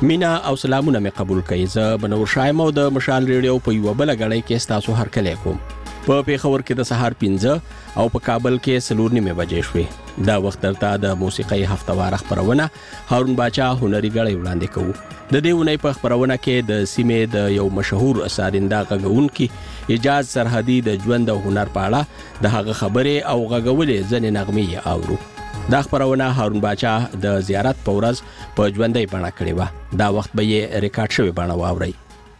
مینا او سلامونه مې قبول کړئ. زه بنور شایم او د مشال ریډیو په یو بل غړی کې تاسو هر کله کوم. په پیښور کې د سهار 15 او په کابل کې 4:30 بجې شوې. دا وخت درته د موسیقي هفتوار خبرونه هارون باچا هنري غړی وړاندې کوو. د دې ونې په خبرونه کې د سیمې د یو مشهور سارنده غږونکي اجاز سرحدي د ژوند او هنر په اړه د هغه خبرې او غږولې ځنې نغمې اورو. دا خبرونه هارون باچا د زیارت په ورځ په ژوندۍ بڼه کړې و. دا وخت به یې ریکارډ شوی بڼه واورئ.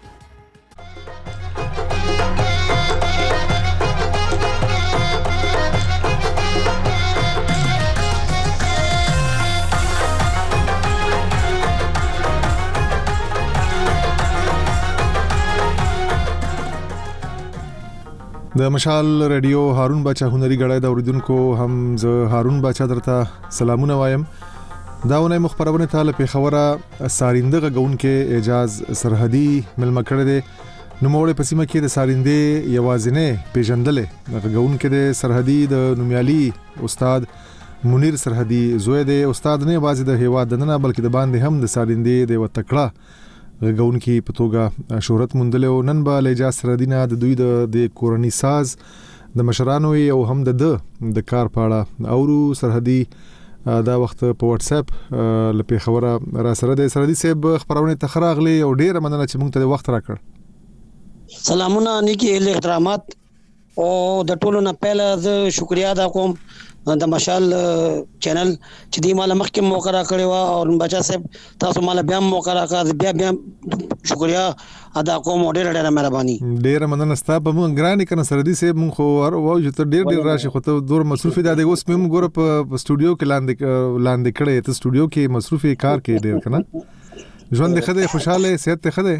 د مشال ریډیو هارون باچا هنري غړای د اوریدونکو هم زه هارون باچا درته سلامونه وایم. دا ونه مخبرونه ته په خبره سارنده غونکې اجاز سرحدي ملما کړی دی. نو موږ په سیمه کې د سارنده یوازینه پیژندلې غونکې د سرحدي د نومیالي استاد منیر سرحدي زوی دی. استاد نه واځي د هیوا دننه بلکې د باندې هم د سارنده د وتکړه غونکي په توګه شهرت موندل او نن به اجاز سرحدي نه د دوی د کورنی ساز د مشرانو او هم د کار پاړه اورو. سرحدي دا وخت په واتس اپ لپاره خبره را سره د سرحدي صاحب خبرونه تخراغلي او ډیره مننه چې موږ ته وخت راکړ. سلامونه نیکی احترامات او د ټولو نه پهله زه شکریا ادا کوم د مشال چینل چې دی مال مخکې موقع را کړی و او بچا صاحب تاسو مال بیا موقع را کړ. بیا شکریا ادا کوم او ډیره مهرباني. ډیره مننه ستاسو په مونږ ګرانی کنه سرحدي صاحب مونږ خو او چې ډیر راشي خو ته دور مصروف دی اوس مې ګوره په سټوډیو کې لاندې کړی ته سټوډیو کې مصروف کار کې ډیر کنه ژوند خدای خوشاله صحت خدای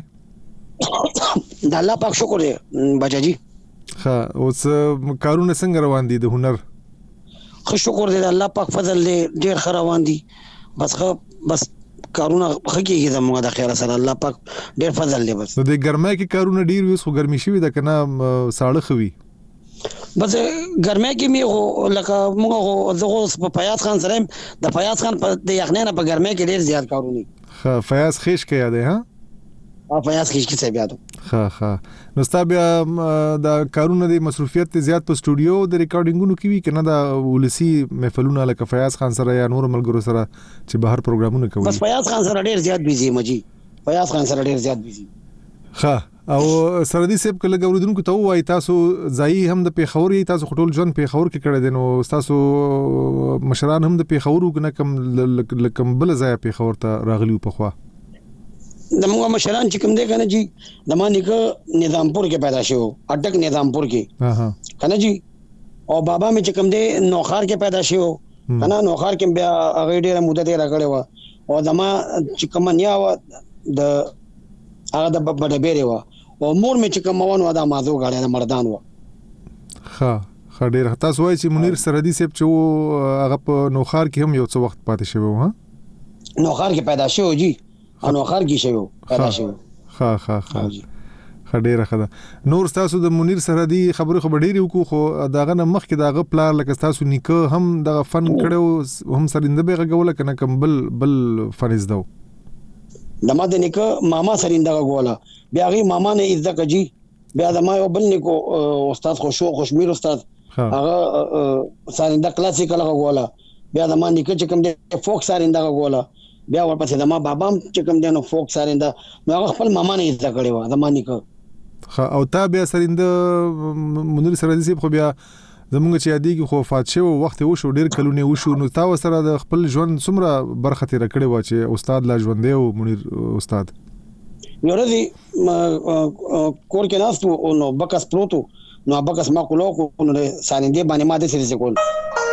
د الله پاک شکر دی بچا جی. ها اوس کارونه څنګه روان دي د هنر؟ خو شکر دی الله پاک فضل دی ډیر ښه روان دي. بس کارونه حقیقي زموږ د خیر سره الله پاک ډیر فضل دی. بس د ګرمای کې کارونه ډیر وي خو ګرمي شوی د کنه ساړه خوي. بس ګرمای کې می هو لکه موږ زغه په فیاض خان سره د فیاض خان په د یخنه په ګرمای کې ډیر زیات کارونه. ها فیاض خیش کې یاد ہے ها فیاض خیش کې څه یادو. ها نو ستاسو د کارونه د مصروفیت زیات په سټوډیو د ریکارډینګونو کې وی کنه د ولسی محفلونه لکه فیاض خان سره یا نور ملګرو سره چې بهر پروګرامونه کوي. بس فیاض خان سره ډیر زیات بيزي مجي فیاض خان سره ډیر زیات بيزي. ها او سرحدي صاحب کله غوړدونکو ته وای تاسو ځای هم د پیښور تاسو خټول ژوند پیښور کې کړی دي نو تاسو مشران هم د پیښور کنه کم بل ځای پیښور ته راغلیو په خوا. د موږ مشران چې کوم دی کنه جی د ما نیکه نظامپور کې پیدا شو اټک نظامپور کې کنه جی او بابا مې چې کوم دی نوخار کې پیدا شو کنه نوخار کې بیا هغه ډیره مدته راغلی و او دما چې کوم نیا و د هغه د بډبېره و او مور مې چې کوم ونه دا مازو غاړه د مردان و. ها ډیر تاسو وایي چې منیر سرحدي صاحب چې هغه په نوخار کې هم یو څه وخت پاتې شوی و. ها نوخار کې پیدا شو جی انو خار کی شو پیدا شو. ها ډیره خدا نور تاسو د منیر سرحدي خبرې خو ډیره وکړو خو داغه نه مخ کې داغه پلان لکه تاسو نیکه هم د فن کړو هم سرنده به غوله کنه کم بل فنز دو د ما د نیکه ماما سرنده غوله بیا غي ماما نه عزت کجی بیا د ما یو بل نیکو استاد خوشمیر استاد هغه سرنده کلاسیکل غوله بیا د ما نیکه چې کوم د فوک سرنده غوله بیا ورپسې د ما بابا چې کوم دنو فوک سارنده نو هغه خپل ماما نه عزت کړی و د ما نیکه. او تا بیا سرنده منیر سرحدي صاحب خو بیا زمونږ چې یادېږي خو وفات شو وخت وشو ډیر کلونه وشو نو تا سره د خپل ژوند څومره برخه تیر کړی و چې استاد لا ژوندې او منیر استاد نو ورځي کور کې ناستو نو بکس پروتو نو بکس ما کولو نو سارنده باندې ما د سری کول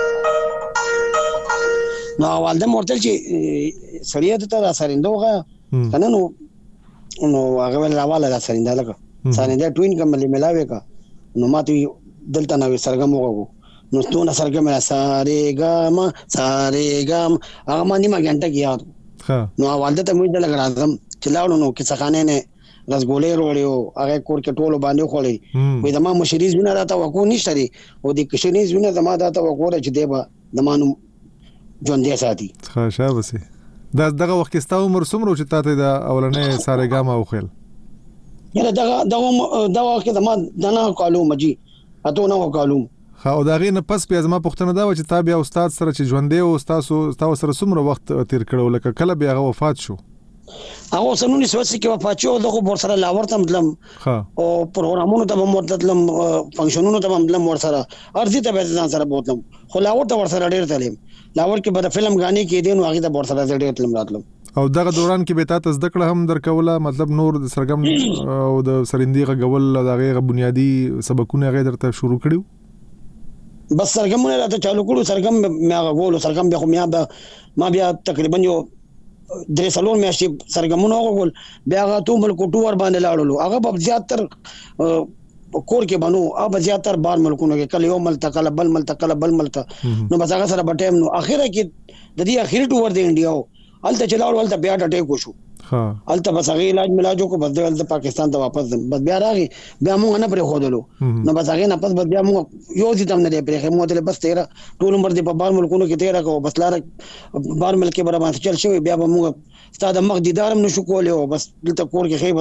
نو والده مورتل چې سړی ته سرنده وغه کنه نو هغه ول راواله دا سرنده لکه سرنده ټوین کملې ملاوي کا نو ماته دلته نو سرګم وغو نو ستونه سرګم سارېګم هغه ما نیمه غنټه کې یاد نو والده ته موږ دلته راځم چې لاړو نو کې څخانه نه رسګولې وروړیو هغه کور کې ټولو باندې خولې وې د ما مشریز ونه راته وکو نشته لري او د کشنیز ونه زما داته وکوره چې دیبا د مانو ژوند دې ساتي. ښه شابه سي دغه وخت کې ستا عمر څومره چې تاسو د اولنې سارګاما وخیل؟ یره دغه کې د ما دنا کالو مجي اته نو کالو. او دا غي نه پس بیا زما پوښتنه دا و چې تا بیا استاد سره چې ژوندې او تاسو سره څومره وخت تیر کړو لکه کله بیا وفات شو؟ هغه سنونی سوسي کې وفات شو دغه ور سره لاور ته مطلب او پروګرامونو ته مطلب فنکشنونو ته مطلب ور سره ارزي ته به ځان سره بوتلم خو لاور ته ور سره ډیر تلم لاور کې به فلم غاني کې دین واغې ته ور سره ډیر تلم راتلم. او دغه دوران کې به تاسو زده کړه هم درکوله مطلب نور د سرګم او د سرندې غول دغه بنیادی سبقونه غیر درته شروع کړیو؟ بس سرګمونه راته چالو کړو سرګم مې غول سرګم به ما بیا تقریبا یو درې سالون میاشتې سرګمونه وغول بیا هغه تو ملک ټور باندې لاړلو هغه په زیاتر کور کې بنو اب زیاتر بار ملکونو کې کله یو ملک کله بل ملک نو بس هغه سره بټیم نو اخیره کې د دې اخیری ټور د انډیا الته چلاړو الته بیا ټټه کوشو الته بس هغه علاج کو بس د پاکستان ته واپس بس بیا راغی بیا موږ نه پرې خودلو نو بس هغه نه پس بیا موږ یو دي تم نه پرې موږ ته بس 13 ټول عمر دې په بار ملکونو کې 13 کو بس لار بار ملک کې برابر چل شوی بیا موږ ستاد مخ دیدارم نشو کولای بس دلته کور کې خې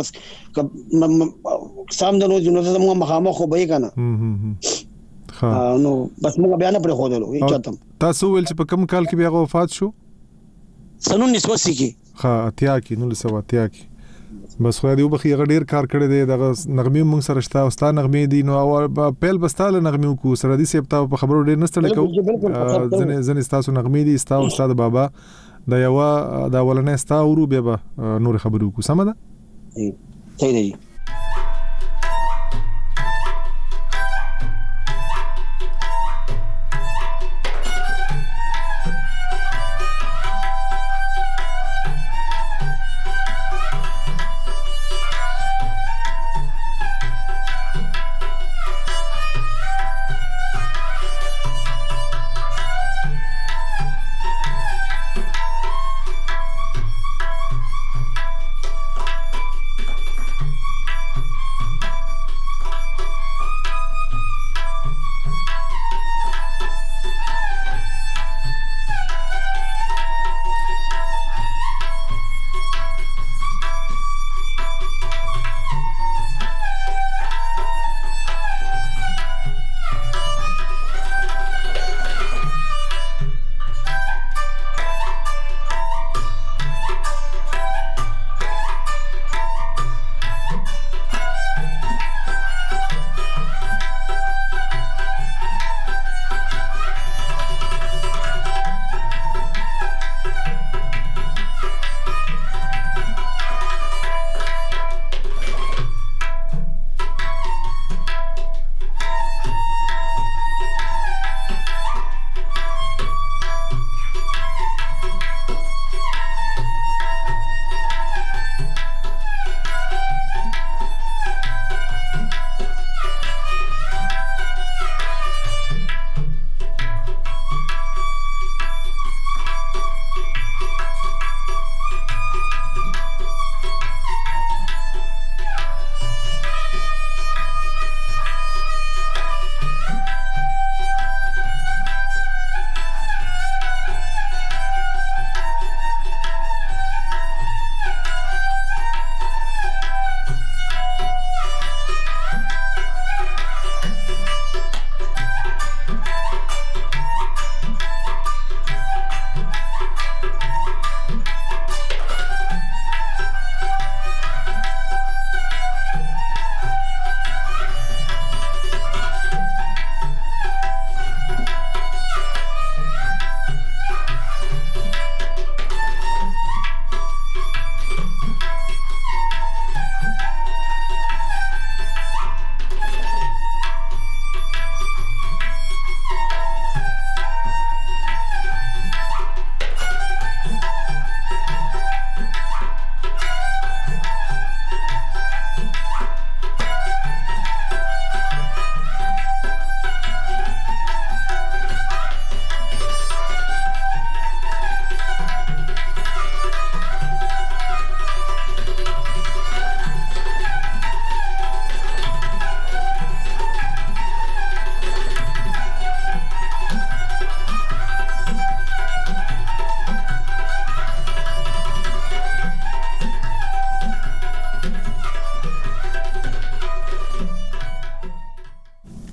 بس سام د نو موږ مخامخ خو به کنه نو بس موږ بیا نه پرې خودلو هیڅ تاسو ول چې په کوم کال کې بیا وفات شو؟ سنون نسوسی کې اتیا کې 1980 کې بس خو دې وبخي غډیر کار کړی دی دغه نغمې مونږ سره شته او ستا نغمې دي نو پیل بستاله نغمې کو سره دي سپتا په خبرو ډیر نستل کو ځنې تاسو نغمې دي ستا او استاد بابا دا یو دا ولنه ستا ورو بیا نور خبرو کو سم ده صحیح دی.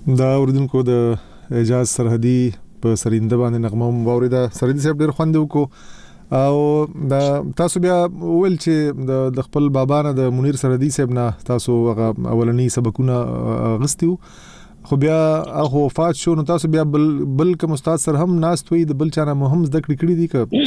دا اوریدونکو د اعجاز سرحدي په سرینده باندې نغمه واوریدا. سرحدي صاحب ډېر خوند وکړو او دا تاسو بیا ویل چې د خپل بابا نه د منیر سرحدي صاحب نه تاسو هغه اولنی سبقونه غستیو، خو بیا هغه وفات شو، نو تاسو بیا بل کوم استاد سره هم ناست وي د بل چا نه هم زده کړی دي که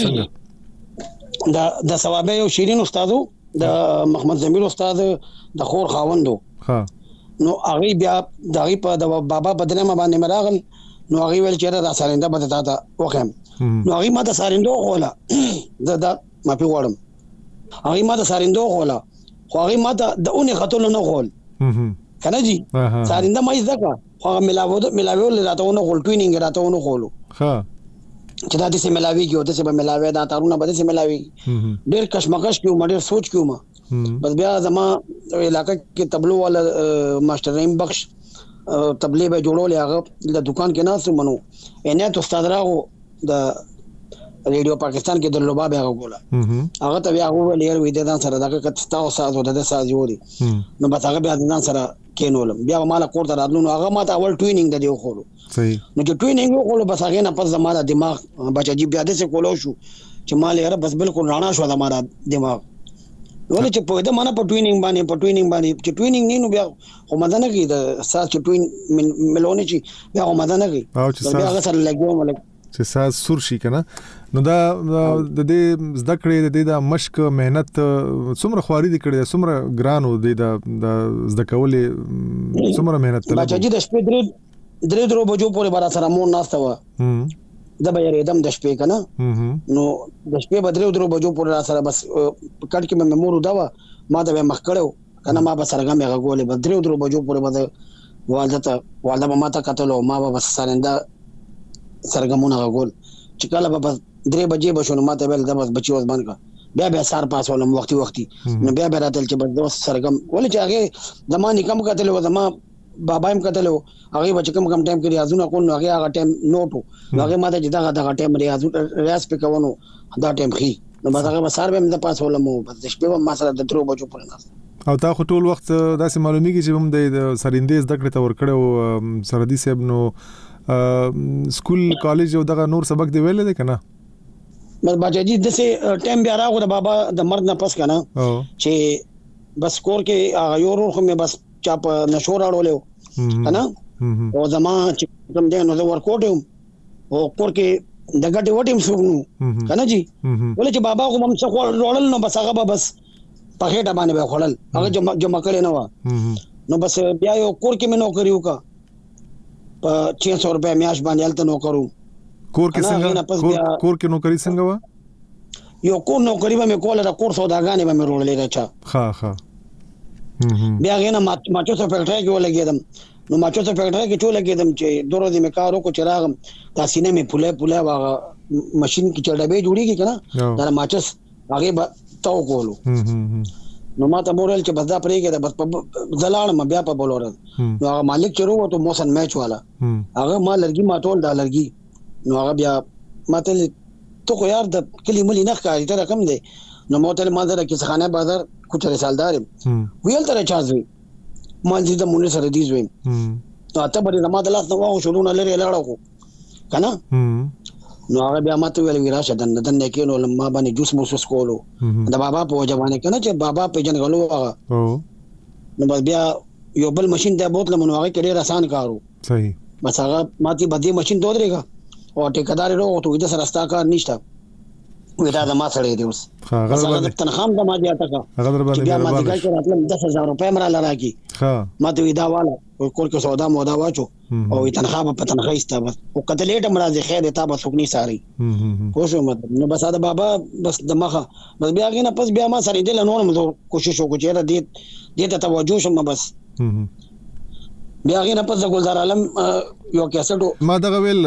څنګه؟ د ثوابه یو شیرین استادو د محمد زمیر استاد د خور خاوندو، ها نو هغه بیا دغه په د بابا بدنه باندې مراغل، نو هغه ویل چې را سارنده بده تا وکم، نو هغه ما ته سارندو خوله دا ما په وړم، هغه ما ته سارندو خوله، خو هغه ما ته د اونې خطول نه خول کنه جی سارنده ما ځکه خو ملاوي راته ونه خول، ټوینینګ راته ونه خولو، ها چې دا د سه ملاوي کیو د سه ملاوي دا تارونه بده سه ملاوي ډېر کشمکش کیو، ډېر سوچ کیو ما، بس بیا زما علاقہ کې تبلو والا ماستر رحیم بخش تبلیغ به جوړول، هغه د دکان کې ناس منو عنایت استاد راغو د ریډیو پاکستان کې د لوباب هغه ګولا، هغه ته بیا هغه لیر وې د سره دغه کتستا او ساز د ساز جوړي، نو بس هغه بیا د سره کینولم، بیا مال کور ته راتلو، هغه ما ته اول ټوینینګ د دیو خورو، صحیح نو چې ټوینینګ وکړو بس هغه نه پس زماره دماغ بچا جی بیا د څه کولو شو چې مال یې بس بالکل رانا شو زماره دماغ، ولې چې په دې معنا په ټوینینګ باندې چې ټوینینګ نه نو بیا خو مدانه کې د ساز چې ټوین ملونه چې بیا خو مدانه کې او چې بیا هغه سره لګو ملک چې ساز سور شي کنه، نو دا د دې زده کړې د مشق مهنت څومره خواري دي کړې، څومره ګرانو د زده کولې څومره مهنت طلب بچا جی د شپې درې بجو پورې بارا سره مون ناشته و د به یریدم د شپې کنه، نو د شپې بدرې درو بجو پورې سره بس کټ کې مې مور دا ما ته مخ کړو کنه، ما به سرګم هغه ګولې بدرې درو بجو پورې بده والده ما ته کتلو، ما به بس سرنده سرګمونه غول چې کله به 3 بجې بشو، ما ته ویل دا بس بچي وز باندې بیا سار پاس ولم وختي نو بیا راتل چې بس دوست سرګم ولې چې هغه زماني کم کتلو، زما بابا هم کتلو، هغه بچ کم ټایم کې ریاضونه کول، نو هغه ټایم نوټو، هغه ماته چې دغه ټایم ریاض په کوونو دا ټایم خي، نو بس هغه سار به د پاس ولم، بس د شپې ما سره د 3 بجو پورې ناس او تا خو ټول وخت داسې معلومیږي چې هم د سرندې زده کړې ته ورکړو سرحدي صاحب، نو سکول کالج او دغه نور سبق دی ویل دي کنه؟ بس بچا جی دسه ټایم بیا راغو د بابا د مرد نه پس کنه چې بس کور کې هغه یو ورو خو مې بس چا په نشور اړولیو کنه، او زما چې کوم دی نو د ورکوټ او کور کې د ګټي وټیم سوګنو کنه جی، ولې چې بابا کوم څه خورل نو بس هغه بس په هټه باندې به خورل، هغه جمع کړي نه و، نو بس بیا یو کور کې مې نوکری وکا په 600 روپے میاش باندې الته نوکرو. کور کې څنګه کور کې نوکری څنګه و؟ یو کور نوکری به مې کوله، د کور سوداګانې به مې رولې راچا، ها بیا غینه ماچو څه فیکټری کې ولګیدم، نو ماچو څه فیکټری کې ټول لګیدم چې دوه ورځې مې کار وکړ چې راغم تاسینه مې پوله واغه ماشين کې چړډبې جوړیږي کنه، دا ماچس هغه به تاو کولو، نو ما ته مورل چې بس دا پرې کې دا بس زلاړم بیا په بولور، نو هغه مالک چې وروته تو موسن میچ والا هغه ما لرګي ما ټول دا لرګي، نو هغه بیا ما ته تو خو یار د کلی ملي نه ښکاري ته رقم دی، نو موته ما زره کې خانه بازار कुछ رسالدار ویل تر چازوي مال دې د مونږ سره دي زویم ته ته بری زما د لاس نو واو شلون لري لاړو کنه، نو هغه بیا ماته ویل وراشه دن کې نو لما باندې جوس موسس کولو د بابا په ځوانه کنه چې بابا په جن غلو هغه، نو بس بیا یو بل ماشين ته بوتل منو هغه ډېر آسان کارو، صحیح بس هغه ماته بدی ماشين دوه درېګا او ټیکدار ورو ته د سره ستا کار نشته ودا د ما سره دی، اوس هغه د تنخام د ما دی اتکا هغه در باندې بیا ما دې کار راتلم 10000 روپے مرا لراکی، ما ته ودا والا کول کې سودا مودا واچو او تنخواه په تنخواه ایسته بس او کته لیټ مرزه خیر ته بس وکني ساري کوشش مت نو بس دا بابا بس دماغه بس بیا غینه پس بیا ما سره دل نور مزه کوشش وکړ چې دې ته توجه شم بس بیا غینه پس د ګلزار عالم یو کیسټو ما دا ویل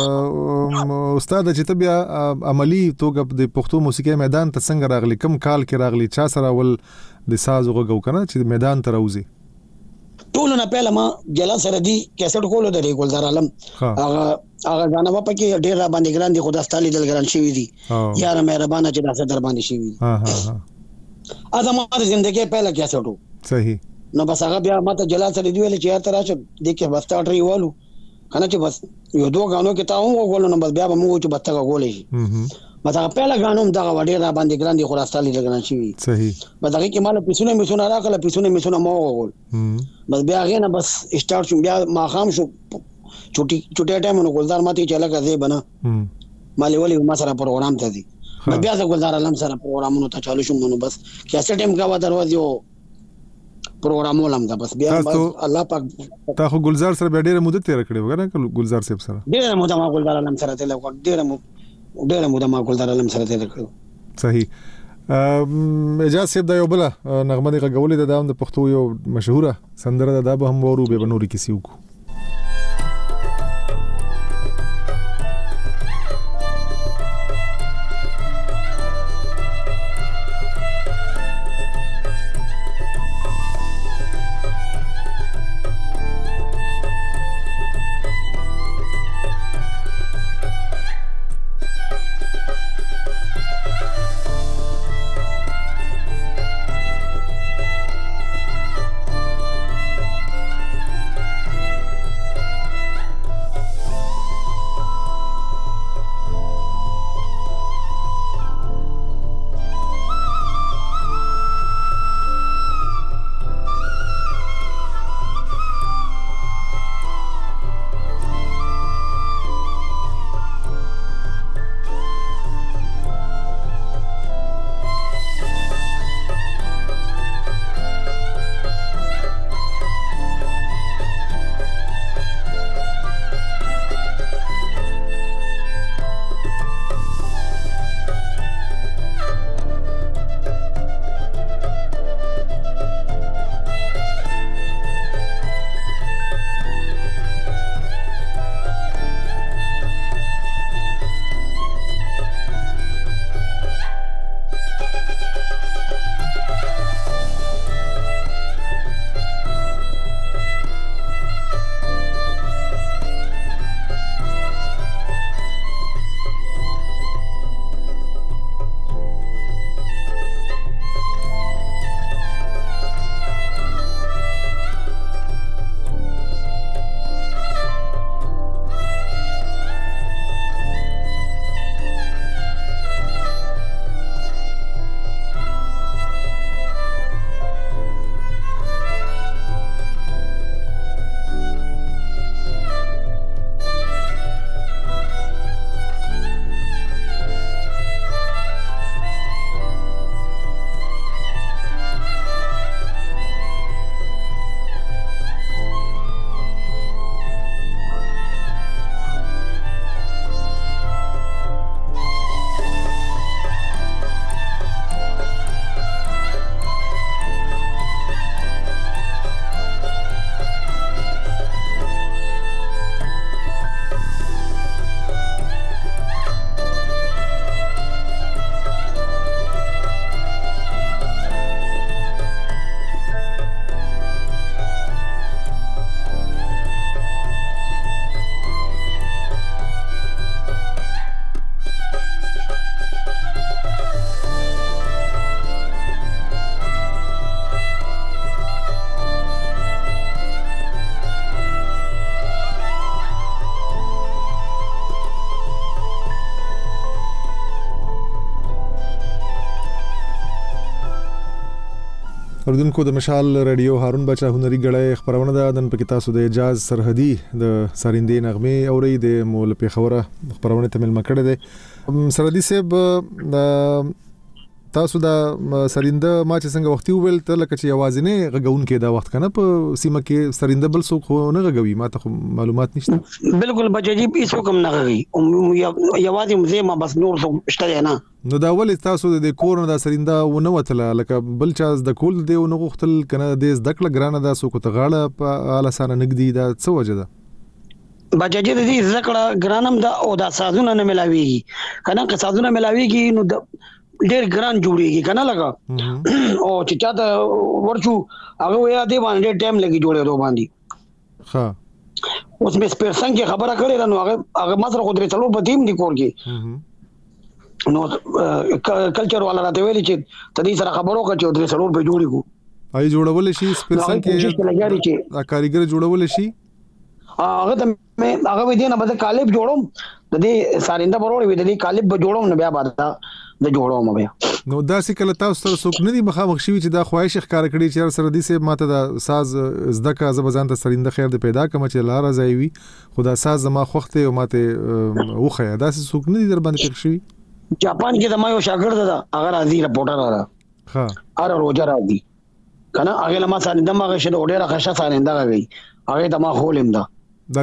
استاد چې ته بیا عملی توګه د پښتو موسیقي میدان ته څنګه راغلی، کم کال کې راغلی، چا سره ول د ساز وغو کنه چې میدان ته راوځي؟ ټول نه پهله ما جلا سره دی کیسټ کولو د ګلزار عالم هغه غانا په کې ډیر را باندې ګران دي خدا ستالي دل ګران شي وي یار مهربانه چې داسه در باندې شي وي ها ها ها ازما د ژوندۍ پهله کیسټو صحیح نو بس هغه بیا ماته جلال سره دی ویل چې یا تر راشه د کې بس ټاټري والو کنه چې بس یو دوه غانو کې تا هم وګول نو بس بیا به موږ چې بس تا غولې شي بس هغه پهلا غانو دا وړي را باندې ګران دي خلاصالي لګنا شي صحیح بس هغه کې مال پیسونه راکله پیسونه مو وګول بس بیا هغه نه بس سٹارټ شو بیا ما خام شو چټي ټایم نو ګلدار ماته چې لکه زی بنا مالي ولي ما سره پروګرام ته دي بیا زه ګلدار علم سره پروګرامونو ته چالو شوم نو بس کیسه ټایم کا و دروازه پروګرام ولم دا بس بیا الله پاک تا خو ګلزار سره ډېر مدت تیر کړی وګره ګلزار صاحب سره ډېر مدت ما ګلزار علم سره تل ډېر مدت ما ګلزار علم سره تل کړو صحیح اجازه صاحب دا یو بل نغمه دی غولې د داوند پښتو یو مشهوره سندره ده به هم ورو به بنوري کسی وکړو اوردونکو د مشال رادیو هارون بچا هنري غړې خبرونه ده د پکې تاسو د اجازه سرحدي د سارندې نغمه اوري د مول په خبره خبرونه تمل مکړه ده سرحدي صاحب تاسو دا سرنده ما چې څنګه وختي ویل ته لکه چې आवाज نه غږون کې دا وخت کنه په سیمه کې سرنده بل څوک نه غږوي ما ته معلومات نشته بالکل بچی هیڅ کوم نه غږي आवाज مزه ما بس نور څه شته نه نو دا ول تاسو د کور نه دا سرنده ونه وتله لکه بل چا د کول دی نو غختل کنه د ذکر ګرانه دا سو کو ته غاړه په اعلی سره نګدي دا څه وجه ده بچی د دې ذکر ګرانم دا او دا سازونه نه ملاويږي کنه که سازونه ملاويږي نو ډېر ګران جوړيږي کنه لگا او چې چاته ورچو هغه ویا دی باندې ټایم لګي جوړېدو باندې ها اوس مې سپیرسنګ کې خبره کړې نو هغه مصر قدرت څلور په ټیم دی کور کې نو کلچر والا راته ویلي چې تدې سره خبرو کړو چې درې څلور به جوړي کو آی جوړول شي سپیشل کې کاریګر جوړول شي هغه ته مې هغه وې نه بده کالب جوړوم د دې سارنده برور وې د دې کالب جوړوم نه بیا بعد د جوړوم بیا نو دا سې کله تاسو سره څوک نه دي مخامخ شي چې دا خواهش ښکار کړي چې سره دې سه ماته دا ساز زده کا زبزان ته سرنده خیر د پیدا کوم چې لار ځایوي خدا ساز زما خوخته او ماته وخه دا سه څوک نه دي در باندې کې شي جاپان کې د ما یو شاګرد دا هغه راځي رپورټر را ها ار روزه راځي کنه هغه لمه سرنده ما غشه ډېر ښه سرنده غوي هغه ته ما خولم دا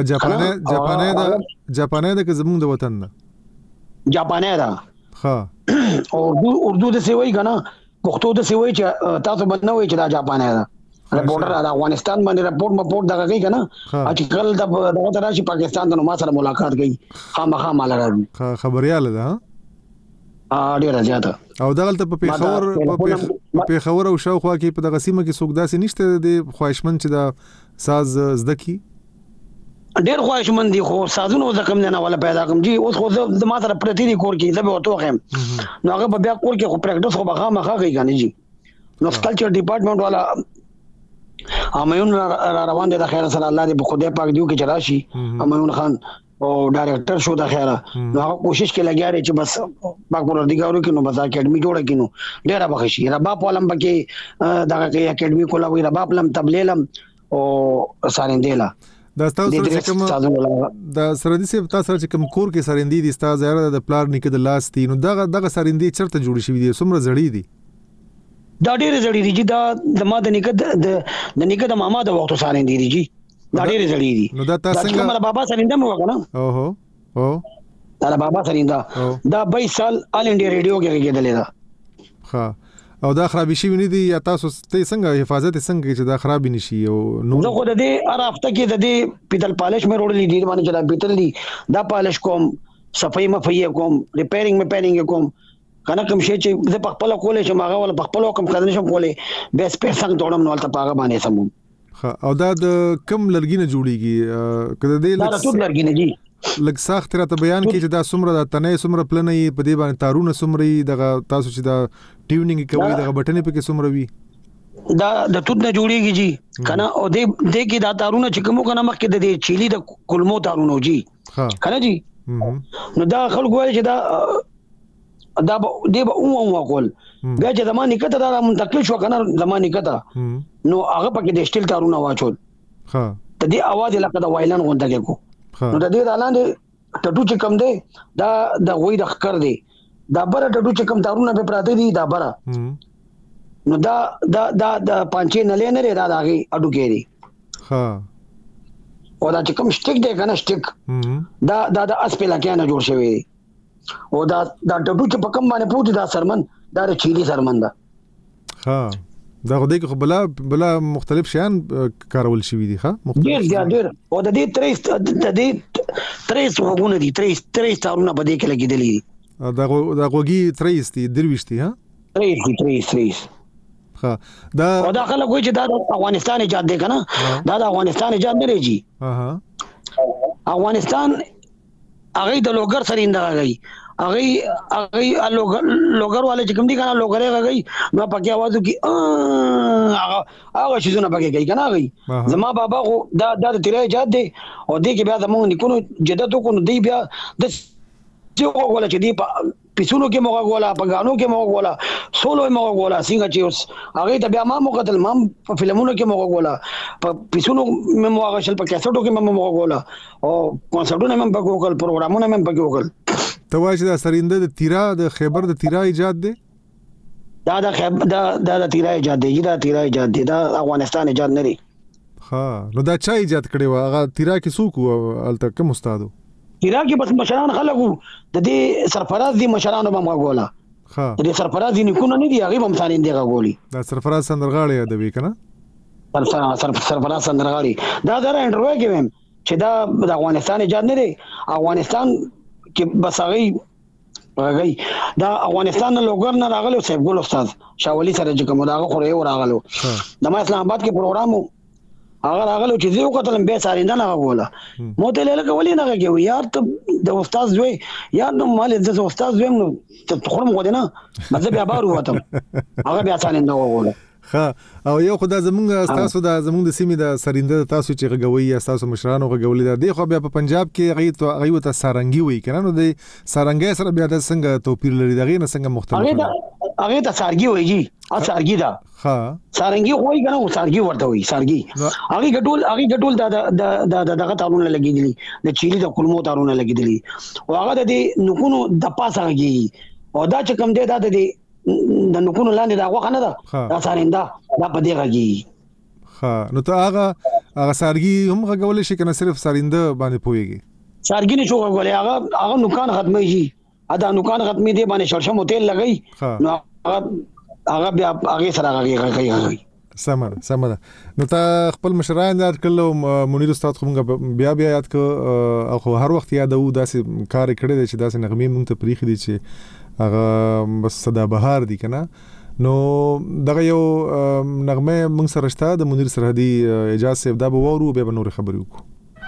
جاپانه د زمونږ د وطن نه جاپانه دا ها اردو د سوي کنه پښتو د سوي چې تاسو باندې وای چې دا جاپانه دا رپورټر دا افغانستان باندې رپورټ دغه کوي کنه چې کله دغه تراشي پاکستان ته ما سره ملاقات کوي خامخا مال راځي خبرياله ده ډیره زیاته او دغه په پیښور او شاوخوا کې په دغه سیمه کې څوک داسې نشته د خواهشمن چې دا ساز زده کی ډیر خواهشمن دي خو سازونه زکم نه ولا پیدا کوم جی اوس خو د ما سره پرتی دي کور کې زبه وته خم نو هغه بیا کور کې خو پریکټس خو بخا مخه کوي کنه جی نو کلچر ډپارټمنټ والا امایون روان دي د خیر سره الله دې خدای پاک دیو کې چراشي امایون خان او ډایرکټر شو د خیره نو هغه کوشش کې لګیا دی چې بس پاک پردګارو کې نو بس اکیډمي جوړه کینو ډیر بخشي ربا پولم پکې دغه کې اکیډمي کولا وی ربا پلم تبلیلم او سارندېلا دا تاسو سره کوم دا سره دي چې تاسو سره کوم کور کې سرندې دي تاسو زیاده د پلان نیکه د لاس دي نو دغه سرندې چرته جوړ شي دي څومره زړې دي دا ډېر زړې دي چې دا د ما د نیکه د ماما د وخت سرندې دي جی دا ډېر زړې دي نو دا تاسو څنګه مله بابا سرنده مو وکنه اوهو دا بابا سرنده دا 22 سال آل انډیا ریډیو کې کېدل دا ها او دا خرابې شي ونی دي یا تاسو ته څنګه حفاظت څنګه چې دا خراب نشي او نو زه خو د دې هر هفته کې د دې پیتل پالش مې وروړلې دي باندې چې دا پیتل دي دا پالش کوم صفای مفیه کوم ریپیرینګ کوم کنه کوم شي چې زه په خپل کولې چې ماغه ول په خپل کوم کړنه شم کولې به سپیس څنګه دوړم نو تل پاغه باندې سمو او دا د کم لرګینه جوړیږي کله دې دا ټول لرګینه جی لږ سخت راته بیان کې چې دا سمره د تنې سمره پلنې په دې باندې تارونه سمري دغه تاسو چې دا ټیونینګ کوي دغه بټنې په کې سمره وي دا د توت نه جوړیږي جی کنه او دې کې دا تارونه چې کوم کنه مخکې د دې چيلي د کلمو تارونه جی کنه جی نو دا خلک وایي چې دا دې به وقول بیا چې زمانه کته دا منتقل شو کنه زمانه کته نو هغه پکې د سټیل تارونه واچول ها ته دې आवाज لکه د وایلن غونډه کې کو نو د دې لاندې ټټو چې کم دی دا د غوي د خکر دی دا بره ټټو چې کم تارونه به پراته دي دا بره نو دا پانچې نه لنه دا داغي اډو کې دی ها او دا چې کم سټیک دی کنه سټیک دا د اسپیلا کې نه جوړ شوی او دا ټټو چې په کم باندې پروت دا سرمن دا چيلي سرمن دا ها دا خو دې بلا مختلف شیان کارول شوی دي ښه ډیر او د دې 3 وګونه دي 3 تارونه په دې کې لګیدلې دي دا غوږی 3 دي درويشتي ها 3 ها دا او دا خلک وایي چې دا د افغانستان ایجاد دی کنه دا د افغانستان ایجاد نه دی افغانستان هغه د لوګر سره اندغاږي هغه لوګر والے چې کوم دي کنه لوګر هغه نو پکې आवाज کی هغه شي زونه پکې کوي کنه هغه زما بابا خو دا د تیرې ایجاد دی او دې کې بیا زمونږ نکونو جدت کو نو دی بیا د چې ولا چې دی پیسونو کې موږ ولا پګانو کې موږ ولا سولو موږ ولا څنګه چې اوس هغه ته بیا ما مقتل ما په فلمونو کې موږ ولا په پیسونو مې موږ شل په کیسټو کې موږ ولا او کنسرټونو مې په ګوګل پروګرامونو مې په ګوګل ته وایې چې دا سرنده د تیرا د خیبر د تیرا ایجاد دی دا د تیرا ایجاد دی دا تیرا ایجاد دی دا افغانستان ایجاد نه دی ها نو دا چا ایجاد کړی و هغه تیرا کې څوک الته کوم استادو تیرا کې بس مشران خلکو د دې سرفراز دي مشرانو به غولا ها د سرفراز دي نکونه نه دي هغه هم ثاني دی غولي دا سرفراز سندرغاړي ادبي کنه سرفراز سندرغاړي دا انټرویو کې ویم چې دا د افغانستان ایجاد نه دی افغانستان کې بس هغه دا افغانستان لوګر نه راغلو صاحب ګل استاد شاولي سره چې کوم دا خو راغلو د ما اسلام آباد کې پروګرام هغه راغلو چې زه وکتلم به سارنده نه غوله مو ته لکه ولې نه غږی یار ته د استاد زوی یار نو مال د استاد زوی نو ته خورم غو دې نه مزه بیا بار وته هغه بیا سارنده غوله ها او یو خدای زمونږ تاسو د زمونږ د سیمې د سرینده تاسو چې غوي تاسو مشرانو غوولې ده دی خو بیا په پنجاب کې غي ته سارنګي وي کنه نو د سارنګي سره بیا د څنګه توپیر لري دغه نه څنګه مختلف هغه ته سارګي وایي جی سارګي دا ها سارنګي وایي کنه او سارګي ورته وایي سارګي هغه ګټول دا دغه تارونه لګیدلی د چيلي د کلمو تارونه لګیدلی او هغه د نکونو د پاساږي او دا چې کوم دی دا د نکونو لاندې دا وخت نه دا سارنده دا په دې راګي ها نو ته هغه سارګي هم غوول شي کنه صرف سارنده باندې پويږي سارګي نه شو غوولې هغه نکان ختمي شي ادا نکان ختمي دی باندې شرشم هوتل لګي نو هغه بیا هغه سره هغه سمه نو ته خپل مشران یاد کړلو منیر استاد کومه بیا یاد ک او هر وخت یادو داسې کار کړی دی چې داسې نغمې مونږ ته پریخ دي چې هغه بس صدا بهار دي کنه نو دغه یو نغمه مونږ سره شته د منیر سرحدي اجازه دا به وورو به نور خبرې وکړو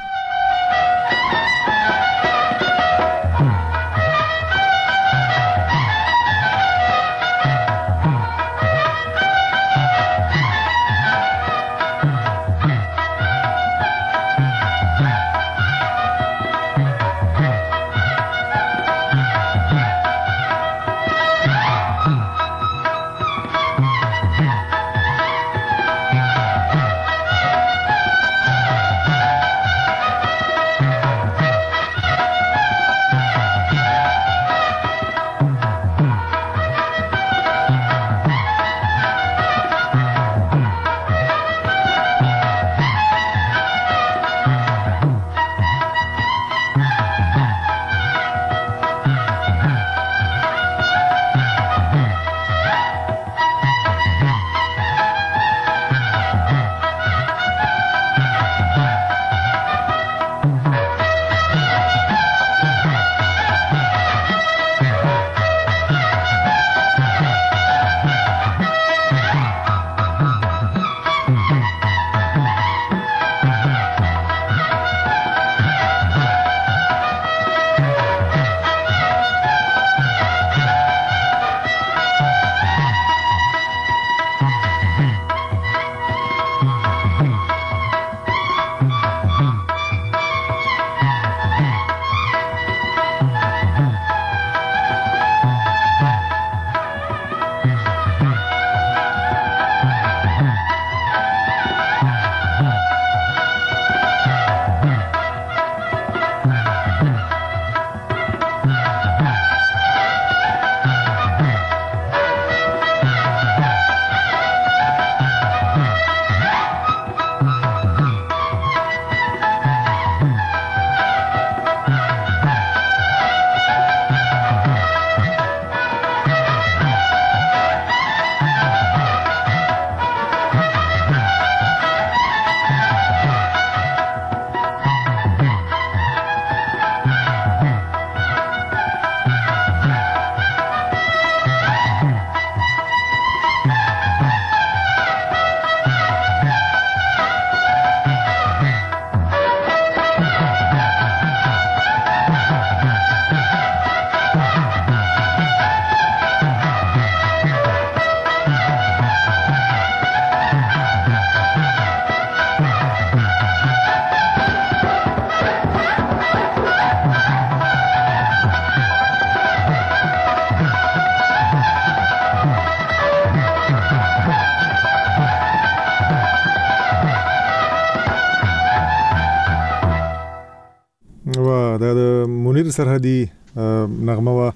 منیر سرحدي نغمه وا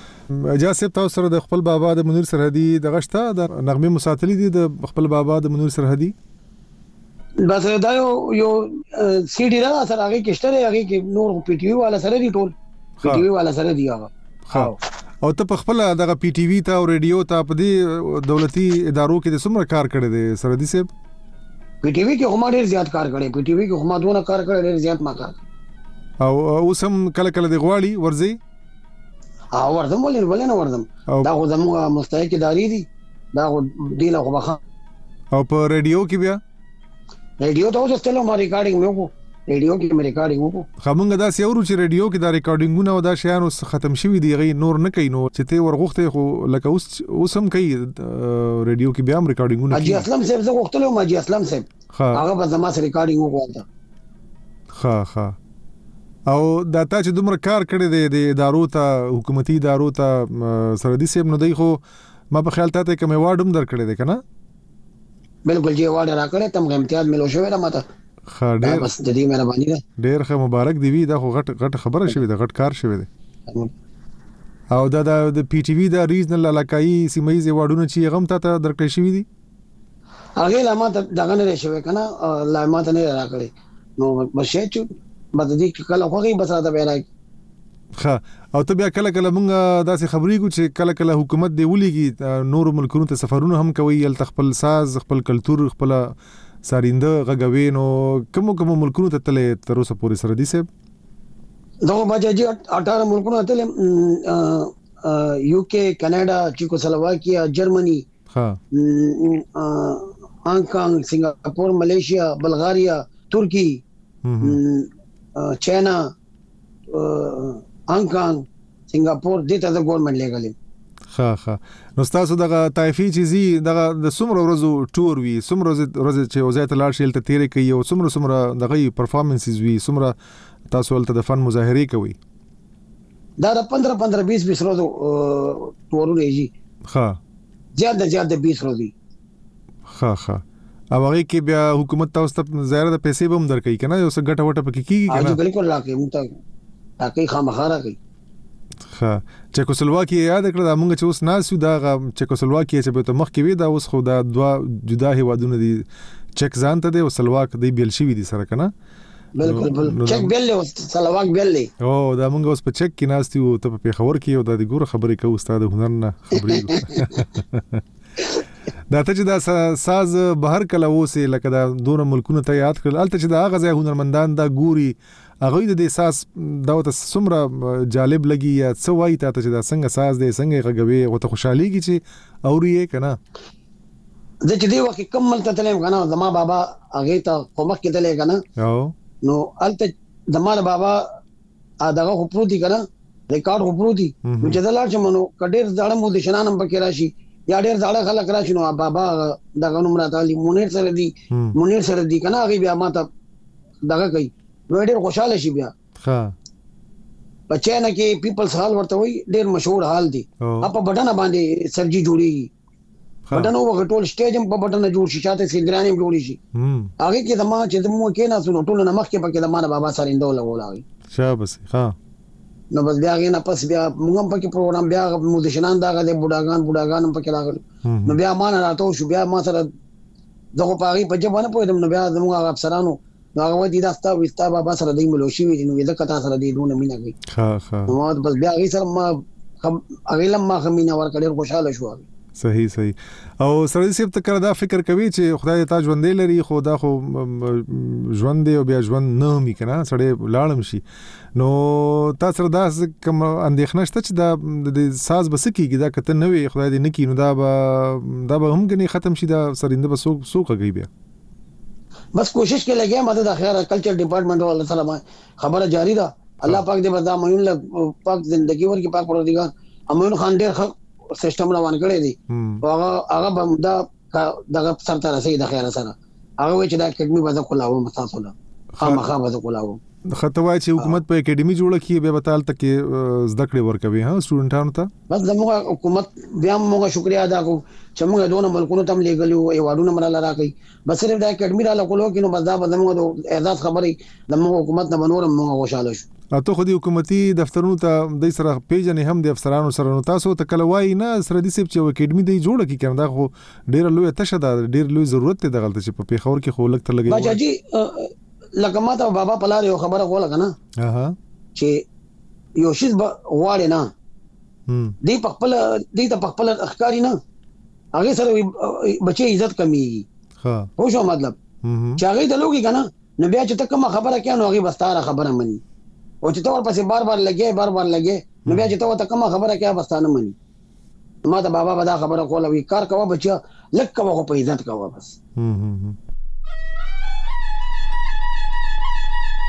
اجازه تاسو سره د خپل بابا د منیر سرحدي د غشته د نغمه مساتلی دي د خپل بابا د منیر سرحدي بس دا یو سی ډی را سره هغه کېشته هغه کې نور پی ټی وی والا سره دی ټول پی ټی وی والا سره دی هغه او ته په خپل دغه پی ټی وی ته او ریډیو ته په دې دولتي ادارو کې د څومره کار کړی دی سرحدي صاحب پی ټی وی کې هم ډیر زیات کار کړی پی ټی وی کې هم دونه کار کړی ډیر زیات ما کار او اوس هم کله کله دی غواړي ورزي او ورزم ولې نه ورزم دا خو زموږ مستحق ادارې دي دا خو دی له خو او په ریډیو کې بیا ریډیو ته اوس ستلو ما ریکارډینګ مې وکړو ریډیو کې مې ریکارډینګ وکړو. خامنګ دا سیورو چې ریډیو کې دا ریکارډینګونه او دا شیان ختم شوي دي غي نور نه کوي نو چې ته ورغوخته خو لکه اوس هم کوي ریډیو کې بیا هم ریکارډینګونه اجي اسلام صاحب زه غوښتلو ما اجي اسلام صاحب هغه به زما سره ریکارډینګ وکړ. ها او دا تا چې دومره کار کړی دی د ادارو ته حکومتي ادارو ته سردي صاحب نو دی خو ما په خیال ته کوم ایوارډ هم درکړی دی کنه؟ بالکل جی ایوارډ راکړی تم امتیاز ملو شوی را ماته. ډېر بس د دې مهرباني ده. ډېر ښه مبارک دی وی دا خو غټ خبره شوی دی غټ کار شوی دی. او دا د پی ټی وی دا ریجنل علاقائی سیمایي ایوارډونه چې هغه هم ته درکړی شوی دي هغه لا ماته دغه نه شوی کنه لا ماته نه راکړی نو بشه چې بددي کله خوږی بس راته بیرای. ها او ته بیا کله مونږه داسې خبرې کو چې کله حکومت دی ولېږي نور ملکونو ته سفرونه هم کوي ال خپل ساز خپل کلچر خپل سارینده غږوي نو کوم ملکونو ته تلې تر اوسه پورې سره دي صاحب؟ دغه باجی 18 ملکونو ته تلې یو کې کاناډا چیکوسلواکیا جرمنی هانګ کانګ سنگاپور ملیشیا بلغاریا ترکی چاینا هانګ کانګ سنگاپور دې ته د ګورنمنت لګلې. نو تاسو دغه طایفي چیزي دغه د څومره ورځو ټور وی څومره ورځې چې وزایت لاړ شي ته تیرې کوي او څومره دغه پرفارمنسز وی څومره تاسو ولته د فن مظاهره کوي؟ دا د 15 20 ورځو ټورونه یي. زیات 20 ورځې. او هغه کې بیا حکومت تاسو ته ظاهر د پیسې به هم درکې کنه یو څه ګټه وټه پکې کیږي کنه؟ اجي بالکل راکې مونږ ته تاکي خامخاره کوي. چیکوسلواکیا یاد کړه دا مونږ چې اوس ناسو دا چیکوسلواکیا چې به ته مخ کې وي دا اوس خو دا دوا جدا هیوادونه دي چک ځان ته دی او سلواک دی بیل شي دي سره کنه؟ بالکل چک بیل له سلواک بیل له او دا مونږ اوس په چک کې ناستي او ته په خبر کې او د ګوره خبرې کوي استاد هنر نه خبرې دا ته چې دا ساز بهر کله وسه لکه دا دونه ملکونو ته یاد کړل الته چې دا غزا هنرمندان دا ګوري هغه د ساز دا ته څومره جالب لګي یا څه وایي ته چې دا څنګه ساز دی څنګه غږوي او ته خوشحاليږي چې اوري کنه؟ د چې دی وخت کم ملته تلم کنه زما بابا هغه ته کومک کې تلې کنه نو الته زما بابا دغه خو پروتي کنه ریکارډ خو پروتي چې دلار چې منو کډیر ځاړم مو د شنانم پکې راشي یا ډیر ځاړه خلک راشي نو بابا دغه نوم راته علي مونیر سره دی کنه هغه بیا ماته دغه کوي نو ډیر خوشاله شي بیا. بچیانه کې پیپلز هال ورته وي ډیر مشهور هال دی اپ بټنه باندې سبزي جوړيږي بټنه وغټول سټیج هم په بټنه جوړ شي شاته سیندرانه جوړي شي هغه کې دما چې دمو کې نه سنو ټول نمخ کې پکې دما بابا سره اندول ولاوي شابه ها نو بس بیا غینه پس بیا موږ په کې پروګرام بیا مو د شنان داغه د بوډاګان هم پکې راغلي نو بیا مان راته شو بیا ما سره دغه پاغي په جبانه پوهیدم نو بیا زموږ افسرانو هغه ودی دا ستا بابا سره د ملوشي وی نو د کتا سره دی دونه مینا کوي نو بس بیا غي سره ما اغه لم ما خمینا ور کډیر خوشاله شو. صحیح او سره دې ته کړه دا فکر کوي چې خدای ته ژوندې لري خو دا خو ژوند دی او بیا ژوند نه مې کنه سړی لاړم شي نو تاسو سره دا کوم اندېښنه شته چې دا د ساز بس کېږي دا کته نه وي خدای دې نه کینو دا به هم کني ختم شي دا سرینده به سوق کوي بیا بس کوشش کې لګیا مدد اخر کلچر ډپارټمنټ والله سلام خبره جاری ده الله پاک دې بدا مېون له پاک ژوندۍ ورکی پاک پروردگار امون خان ډېر سیستم روان کړی دی هغه به دا دغه سره رسېد د خیر سره هغه چې دا اکیډمي به کولاو متاسو له خامخا به کولاو خطوای چې حکومت په اکیډمي جوړه کړي به بتال تک زده کړې ورکوي ها سټوډنټانو ته بس زموږ حکومت بیا موږ شکریا ادا کوو چې موږ دوه ملکونو ته لګلو ایوارډونه مرلا راکړي بس صرف دا اکیډمي را لکولو کې نو بس دا زموږ د اعزاز خبرې زموږ حکومت نه بنور موږ خوشاله شو. ته خو د حکومتي دفترونو ته د سره پیژنې هم د افسرانو سره نو تاسو ته کله وای نه سره دي سپ چې اکیډمي دی جوړه کی کنه دا خو ډیر لوی تشه دا ډیر لوی ضرورت دی دغلت چې په پیښور کې خو لګ تر لګي باجا جی لکه ماته بابا پلار یو خبره کوله کنه چې یو شی غواړي نه دی په خپل اخکاری نه هغه سره بچي عزت کمیږي خو شو مطلب چې هغه د لوګي کنه نو بیا چې تک ما خبره کړي نو هغه بستاره خبره مني او چې تور پسې بار بار لګي نو بیا چې ته ته کومه خبره کوي بستانه مني ما ته بابا بدا خبره کوله وی کار کوه بچیا لک کوه په عزت کوه بس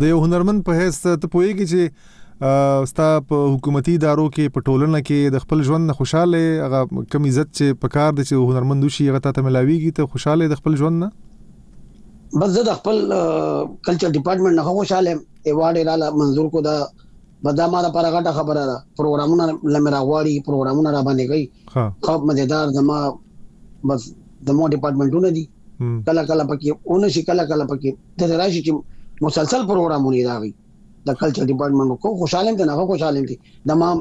د یو هنرمند په هیڅ ته پوهیږي چې ستا په حکومتي ادارو کې په ټولنه کې د خپل ژوند خوشاله هغه کم عزت چې په کار د چې هنرمند وشي هغه ته ملاويږي ته خوشاله د خپل ژوند نه بس زه د خپل کلچر ډپارټمنټ نه خوشاله ایوارډ رااله منظور کو دا بدا ما دا پر غټه خبره ده پروګرامونه لمرا غواړي پروګرامونه را باندې کوي خو مزیدار زما بس د مو ډپارټمنټونه دي کله کله پکې اون شي کله کله پکې د راشي چې مسلسل پروګرامونه راغی د کلچر ډپارټمنټ کو خوشاله دي نه خوشاله دي د ما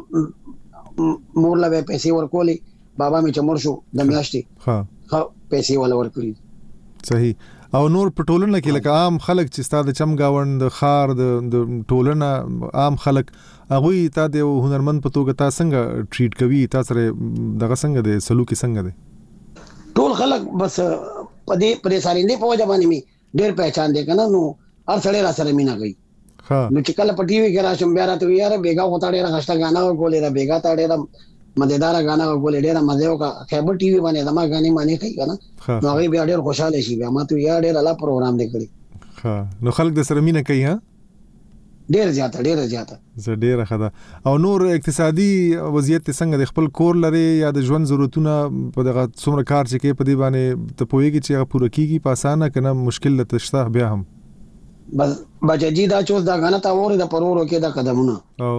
مور له پیسې ورکولې بابا می چمر شو د میاشتې ها پیسې ولا ورکړي صحیح او نور په ټولنه کې لکه عام خلک چې ستاسو د چمګاوند د خار د ټولنه عام خلک هغه ته د هنرمند په توګه تاسو څنګه ټریټ کوي تاسو دغه څنګه د سلوک څنګه دي ټول خلک بس پدې ساريندې په وجه باندې می ډېر پہچان دي کنه نو هر سړی را سره مینا کوي نو چې کله په ټي وي کې راشم بیا راته یاره بیګا وتا ډېر غشتا غانا کولې را بیګا تا ډېر مزیدار غانا کولې ډېر مزه وکا خیبر ټي وي باندې دما غاني معنی کوي کنه نو هغه بیا ډېر خوشاله شي بیا ما ته یاره ډېر الله پروګرام دی کړی نو خلک د سره مینا کوي ها ډېر زیاته زه ډېر خدا او نور اقتصادي وضعیت څنګه د خپل کور لري یا د ژوند ضرورتونه په دغه څومره کار چې کې په دې باندې ته پوهیږي چې هغه پوره کیږي په اسانه کنه مشکل لته بیا هم بس بچی دا چوز دا غانا تا وره د پرورو کې دا قدمونه او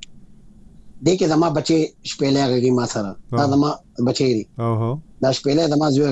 دې کې زما بچي شپېلې غږی ما سره دا زما بچي دي او دا شپېلې زما زوی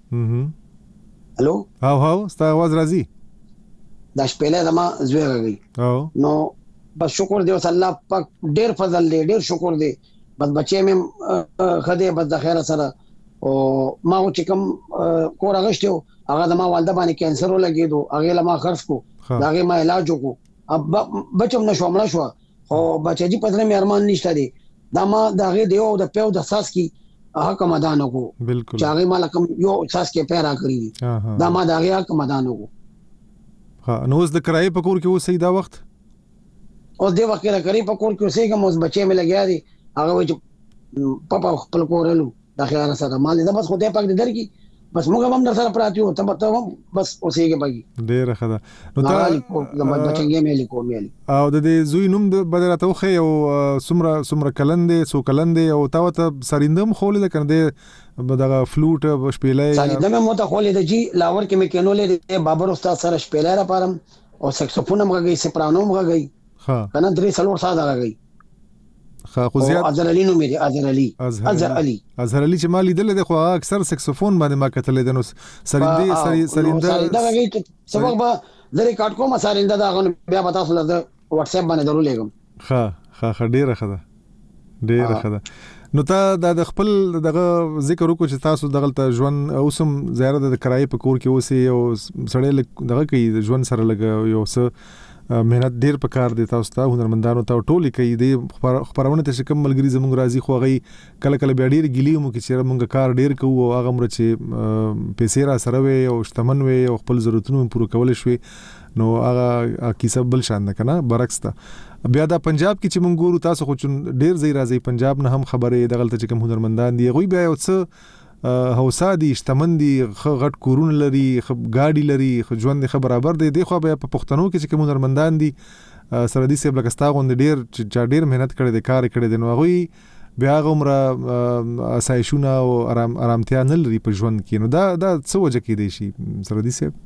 غږی الو او ستا आवाज راځي دا شپېلې زما زوی غږی او نو بس شکر دی اوس الله پاک ډېر فضل دی ډېر شکر دی بس بچي مې خدای بس د خیر سره او ما چې کوم کور غشتو هغه زما والده باندې کینسر ولګیدو هغه لما خرڅ کو هغه ما علاج وکړو اب بچم نشو مړ شو او بچی پدره مې ارمان نشته دي دا ما دغه دیو د پیو د ساس کی حق مدان کو بالکل چاغي مالکم یو ساس کې پیرا کړی دا ما دغه حق مدان کو ها نو اوس د کرای په کور کې اوسې دا وخت او د وخت کې کرای په کور کې اوسې کوم اوس بچی مې لګیا دي هغه وای پاپا خپل کورلو دا خیال سره مال دا بس خدای پاک دې درکې بس موږ هم در سره پراتی وو ته هم بس اوسېږي پګي ډېر ښه ده نو ته د بچنګې مې لیکو او د دې زوی نوم د بدراته خو یو سمره کلندې سو کلندې او تا ته سریندم خولې کنه دغه فلوټ شپېلې سریندم مو ته خولې د جی لاور کې مې کینولې بابر استاد سره شپېلې را پارم او سکسوفون هم غږی سپرانو هم غږی ها کنه درې سلور ساده غږی خو زیات اظهر علي نو مې اظهر علي چې مالي دل د خو اکثر سکسوفون باندې ما کتلې د نو سرینده دا غږی سبق به درې کاټ کوم سرینده دا غو بیا پتا سول د واتس اپ باندې درولېګم ها ډېر خدا نو ته د خپل دغه ذکر وکړو چې تاسو دغه ژوند اوسم زیاره د کرای په کور کې اوسې او سړی دغه کوي د ژوند سره لګ یو څه مهنت ډیر په کار دی تاسو ته هنرمندانو ته ټولې کوي د خبرونه ته کوم ملګری زموږ راځي خو هغه کله بیا ډیر ګیلی مو کې چې موږ کار ډیر کوو او هغه مر چې پیسې را سره وي او شتمن وي او خپل ضرورتونه پوره کول شي نو هغه کیسه بل شان ده کنه برعکس ته بیا دا پنجاب کې چې موږ ګورو تاسو خو ډیر ځای راځي پنجاب نه هم خبره دغلت چې کوم هنرمندان دي غوي بیا یو څه هوسا دي شتمن دي غټ کورونه لري ګاډي لري ژوند خبر برابر دی خو بیا په پښتنو کې چې کوم هنرمندان دي سره دي سیب لکستا غوند ډیر چې مهنت کړي دي کار کړي دي نو غوي بیا غومره اسایشونه او آرامتیا نه لري په ژوند کې نو دا څه وجه کې دی شي سره دي سیب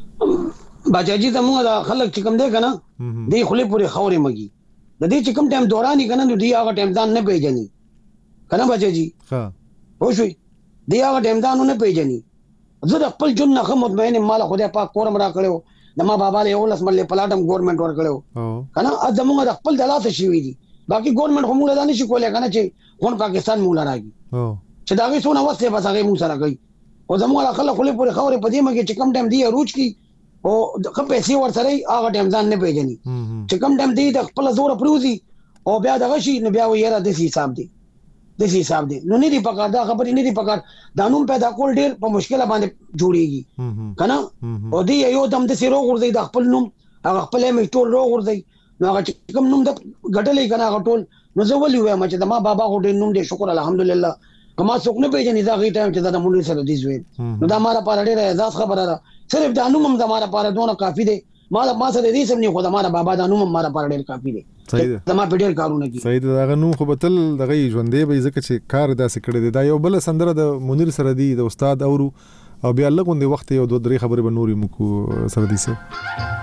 بچاجي ته موږ دا خلک چې کوم دی کنه دی خلې پوری خوري مګي د دې چې کوم ټایم دوراني کنه نو دی هغه ټایم ځان نه پیژني کنه بچاجي ها وښوي دی هغه ټایم ځان نه پیژني زه د خپل جون نه مطمئن مال خدای پاک کورم را کړو د ما بابا له اولس مله پلاټم ګورنمنت ور کړو کنه ا زموږ د خپل دلاته شي وي دي باقي ګورنمنت هم له دانش کولای کنه چې خون پاکستان مولا راګي چې دا غي سونه وسته بس هغه مو سره کوي او زموږ خلک خلې پورې خوري پدې مګي چې کم ټایم دی روج کی او د پیسې ور سره هغه ټایم ځان نه پیژني چې کم ټایم دی د خپل زور پروزي او بیا دغه شي نو بیا ویره د حساب دی نو نه دی پکار دا خبرې نه دی پکار دا نوم پیدا کول ډیر په مشکله باندې جوړیږي کنه او دی یو دم د سیرو ورځي د خپل نوم هغه خپل مې ټول رو ورځي نو هغه کوم نوم د غټلې کنه هغه ټول نو زه ولې وایم چې د ما بابا هو ډیر نوم دی شکر الحمدلله کما څوک نه پیژني دا غي ټایم چې دا مونږ سره دي زوی نو دا ماره پاره ډیره اعزاز خبره ده صرف دا نوم هم زماره پاره دونه کافی دی ما سره دې سم نه خو دا ما بابا دا نوم ما لپاره ډېر کافي دی. صحیح ده. ما په ډېر کارونه کې صحیح ده. دا نوم خو به تل دغه ژوندې به ځکه چې کار داسې کړی دی. دا یو بل سندره د منیر سردي د استاد اورو او بیا لګوندې وخت یو دوه درې خبرې به نورې مکو سردي سه.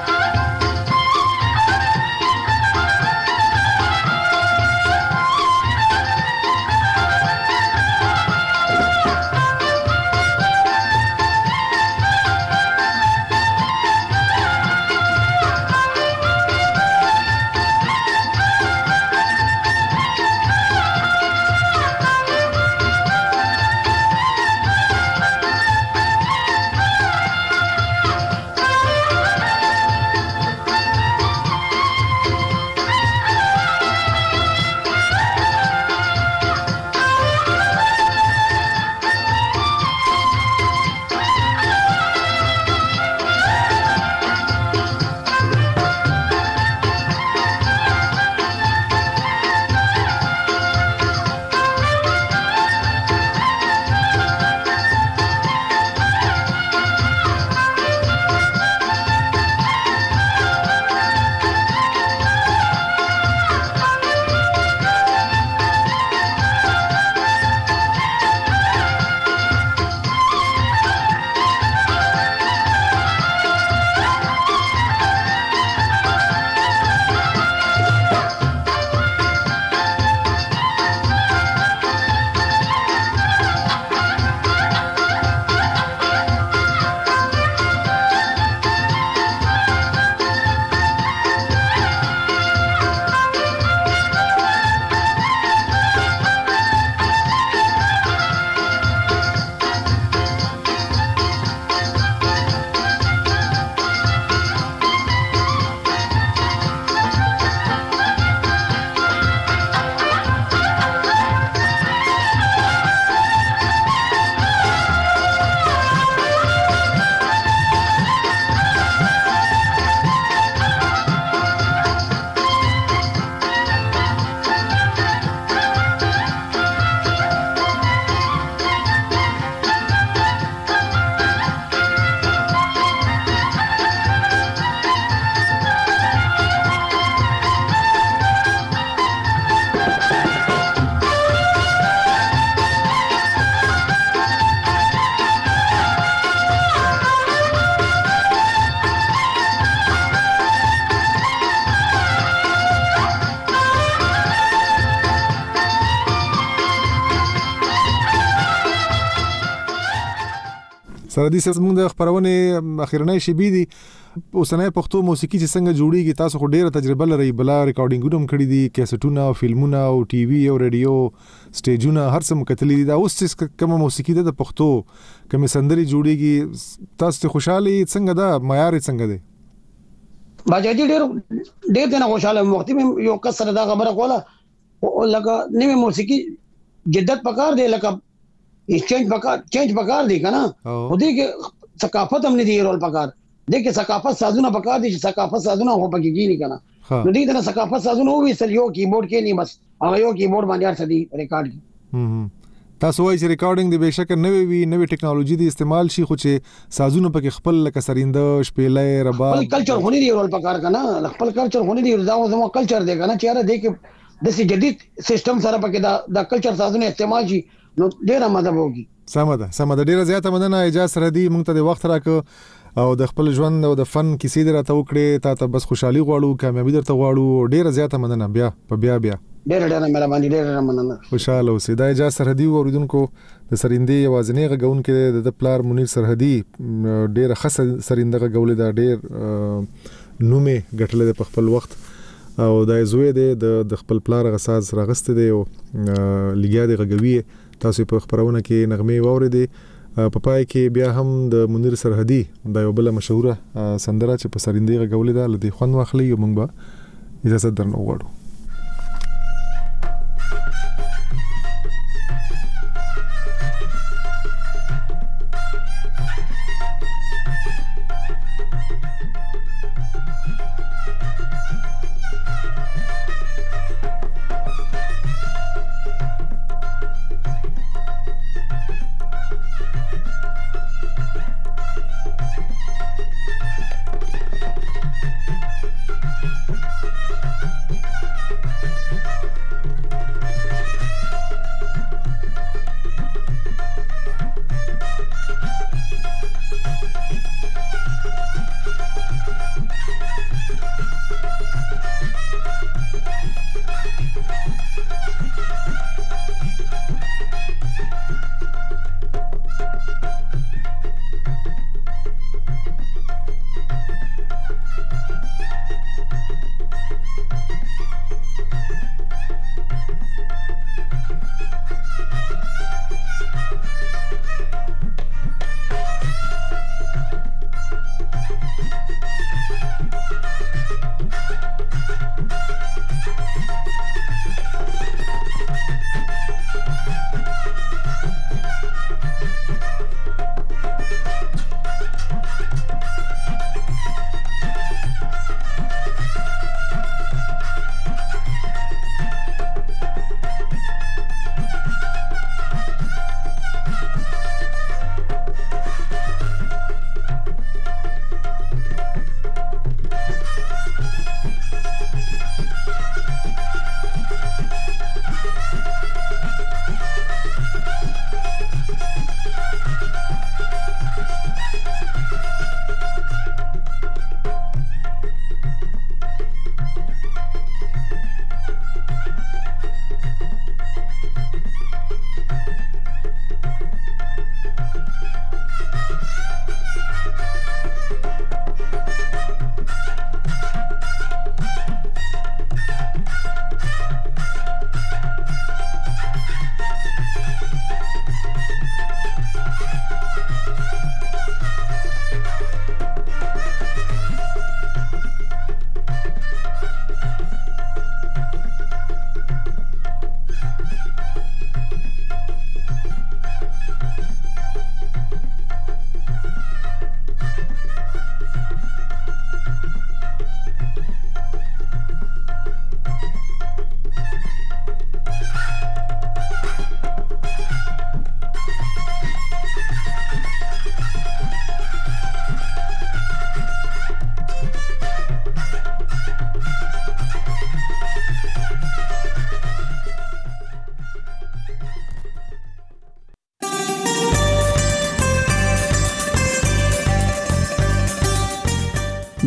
سردي صاحب موږ د خبرونه اخیرنۍ شی بي دي اوسنۍ پښتو موسیقي چې څنګه جوړیږي تاسو خو ډیره تجربه لرئ بلا ریکارډینګونه هم کړی دي کیسټونه او فلمونه او ټي وي او رادیو سټیجونه هر څه مکتلې دي دا اوس چې کومه موسیقي ده د پښتو کومه سندري جوړیږي تاسو ته خوشاله څنګه ده معیار څنګه ده باجی ډېر دنه خوشاله وخت یو کسر دا خبره کوله لکه نیمه موسیقي جدت پکار دی لکه چینج پکار دی کنه خو دې کې ثقافت هم نه دی رول پکار دې کې ثقافت سازونه پکار دي چې ثقافت سازونه هو پکې کینی کنه نو دې ته ثقافت سازونه وي سر یو کیبورډ کې نه بس هغه یو کیبورډ باندې ارڅ دی ریکارډ کی تاسو وایي چې ریکارډینګ د بهشکه نوې وی نوې ټیکنالوژي د استعمال شي خو چې سازونه پکې خپل لکه سرینده شپېلې رباب خپل کلچر خونی دی رول پکار کنه خپل کلچر خونی دی دا زموږ کلچر دی کنه چې را دې کې د سي جديد سیستم سره پکې دا کلچر سازونه استعمال شي نو ډیره مزه وږي سمه ډیره زیاته مننه اجازه سره دی مونږ ته د وخت راکو او د خپل ژوند او د فن کیسې درته وکړې ته بس خوشحالي غواړو کامیابی درته غواړو ډیره زیاته مننه بیا ډیره مهرباني ډیره مننه خوشاله اوسئ دا اجازه سرحدي اوریدونکو د سرندې وازنې غون کې د پلار منیر سرحدي ډیره خاصه سرنده غولې دا ډیر نومې غټلې د خپل وخت او دا زوی دی د خپل پلار غساز راغست دی او لګیا دی غوي تاسو په خبرونه کې نغمه واوریدې په پای کې بیا هم د منیر سرحدي دا یو بل مشهوره سندره چې په سرندې غولې دا لدی خوان واخلي یو موږ به اجازه درنو غواړو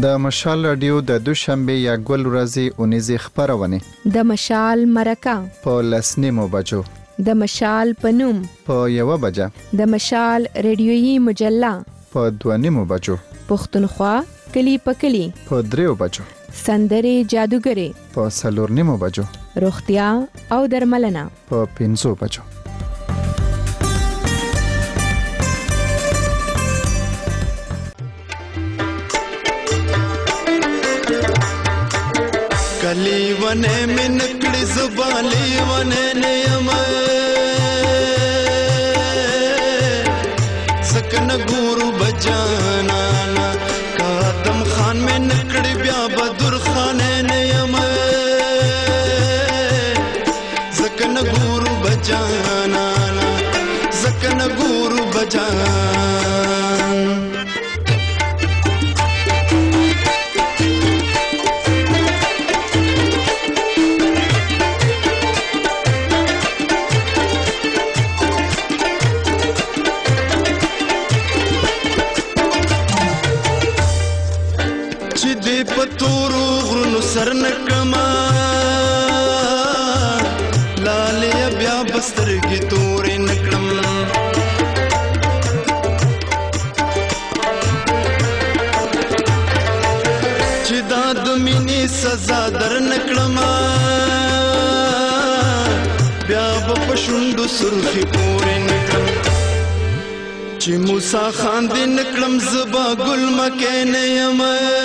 د مشال رادیو د دوشنبه یا ګل ورځې اونیزه خبرونه د مشال مرکه په لسنیمو بجو د مشال پنوم په 1 بجه د مشال ریډیويي مجله په 2 بجو پښتونخوا کلی په کلی په 3 بجو سندري جادوګري په 4 بجو روغتیا او درملنه په 5 بجو کلی ونه من کړي زبالي ونه نه یم سکن ګورو بجانا قدم خان من کړي بیا بدر خان نه یم سکن ګورو بجانا سکن ګورو بجانا پتورو غرونو سر نکما لالیا بیا بسترګي تورې نکړم چې دا د مینې سزا در نکړم بیا په شونډو سرخي پورې نکړم چې موسی خان دې نکړم زبا ګل مکه نه یم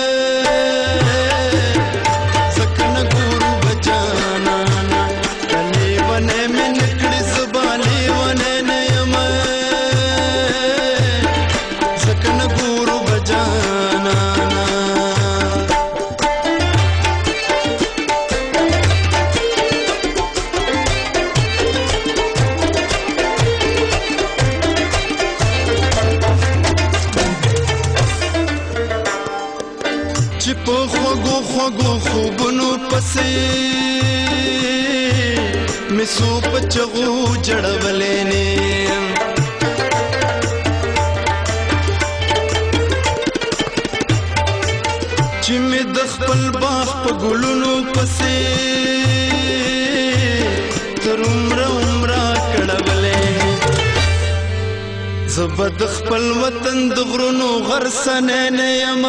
خوبونو پسې مسو پچغو جړولې نه چې مې د خپل باغ په ګلونو پسې تر عمره کړولې زبد خپل وطن د غرونو غرسنه نه یم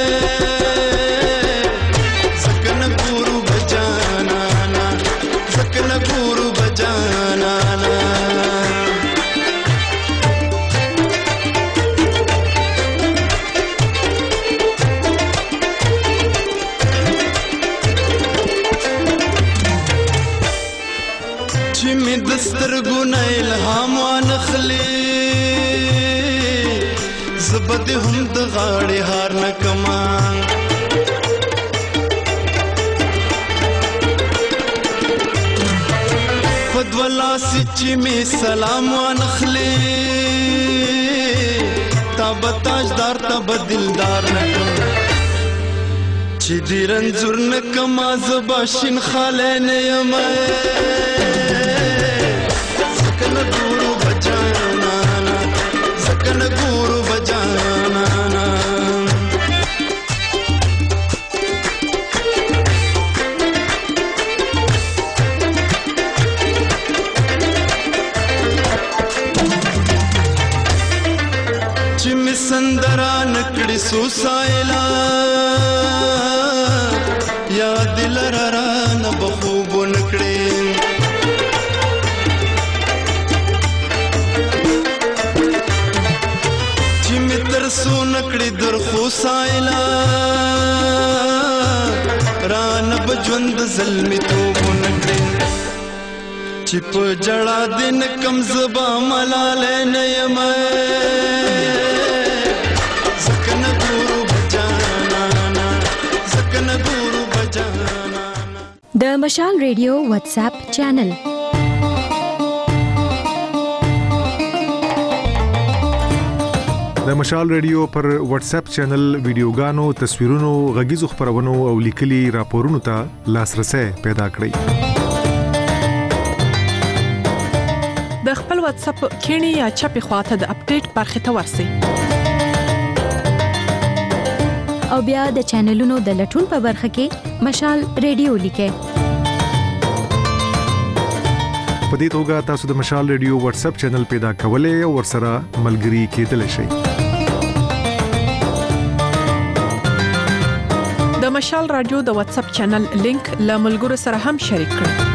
چې می دسترګو نه الهام وانخلي زبد هم د غاړې هار نه کما فدولا سچې می سلام وانخلي تاب تاجدار تاب دلدار نه کما چې دې رنځور نه کما زباشین خاله نه یم ګورو بجانا سکن ګورو بجانا چې می سندرا نکړي سو سایلا یا دل را نه بخوب نکړي سو نکړي در خو سایلا ران بجوند ظلمي تو نکړي چې په جړا دین کم زبا ملال نه یم سکن ګورو بجانا سکن ګورو بجانا د مشال ریډیو واتس اپ چینل د مشال ریډیو پر واتس اپ چینل ویډیوګانو تصویرونو غږیزو خبرونو او لیکلي راپورونو ته لاسرسي پیدا کړئ د خپل واتس اپ کینی یا چپی خواته د اپډیټ برخه ته ورسی او بیا د چینلونو د لټون په برخه کې مشال ریډیو لیکه. په دې توګه تاسو د مشال ریډیو واتس اپ چینل پیدا کولای او ورسره ملګري کېدلی شئ. د مشال رادیو د واتس اپ چینل لینک له ملګرو سره هم شریک کړئ.